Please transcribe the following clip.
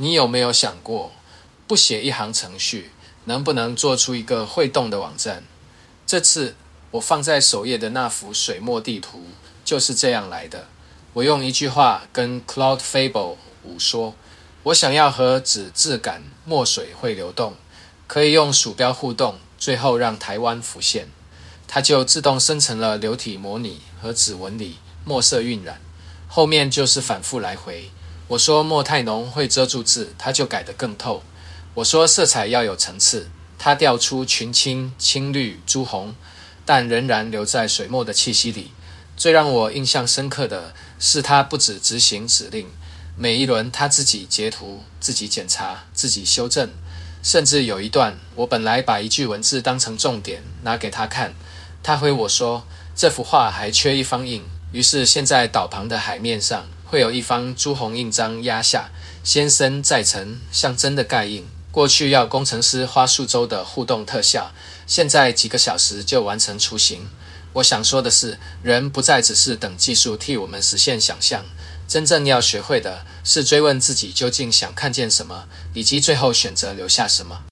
你有没有想过，不写一行程序，能不能做出一个会动的网站？这次我放在首页的那幅水墨地图就是这样来的。我用一句话跟 Claude Fable 5说，我想要和纸质感墨水会流动，可以用鼠标互动，最后让台湾浮现。它就自动生成了流体模拟和指纹里墨色晕染，后面就是反复来回。我说墨太浓会遮住字，它就改得更透。我说色彩要有层次，它调出群青、青绿、朱红，但仍然留在水墨的气息里。最让我印象深刻的是，它不只执行指令，每一轮他自己截图、自己检查、自己修正，甚至有一段，我本来把一句文字当成重点拿给他看，他回我说这幅画还缺一方印，于是现在岛旁的海面上会有一方朱红印章压下，先深再沉，像真的盖印。过去要工程师花数周的互动特效，现在几个小时就完成雏形。我想说的是，人不再只是等技术替我们实现想象，真正要学会的是追问自己究竟想看见什么，以及最后选择留下什么。